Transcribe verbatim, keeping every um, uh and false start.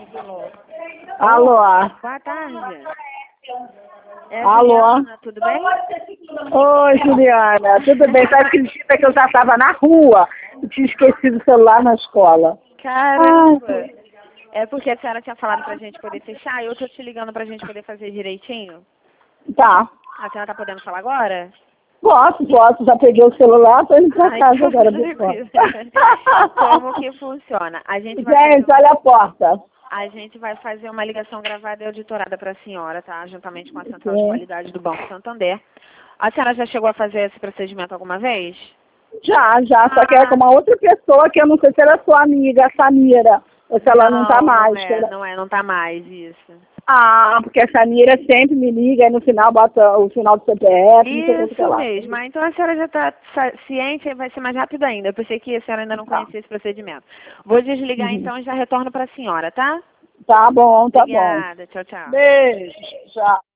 Alô? Boa tarde. É Alô? Juliana, tudo bem? Oi, Juliana. Tudo bem? Você acredita que eu já estava na rua e tinha esquecido o celular na escola? Caramba. Ai, É porque a senhora tinha falado pra gente poder fechar e eu tô te ligando pra gente poder fazer direitinho. tá. A senhora tá podendo falar agora? Posso, posso. Já peguei o celular, tô indo pra Ai, casa então agora. tranquilo. Pessoal. Como que funciona? A gente vai fazer, Gente, olha a porta. a gente vai fazer uma ligação gravada e auditorada pra senhora, tá? Juntamente com a Central de Sim. Qualidade do Banco Santander. A senhora já chegou a fazer esse procedimento alguma vez? Já, já. Só que é com uma outra pessoa que eu não sei se ela é sua amiga, a Samira. Ou se ela não tá Não, não mais. que é, ela- não é, não tá mais isso. Ah, porque a Samira sempre me liga e no final bota o final do C P F, não sei o que que Isso lá. mesmo. Ah, então a senhora já está ciente, vai ser mais rápido ainda. Eu pensei que a senhora ainda não Tá. conhecia esse procedimento. Vou desligar Uhum. então e já retorno para a senhora, tá? Tá bom, tá bom. Obrigada. Tchau, tchau. Beijo. Tchau.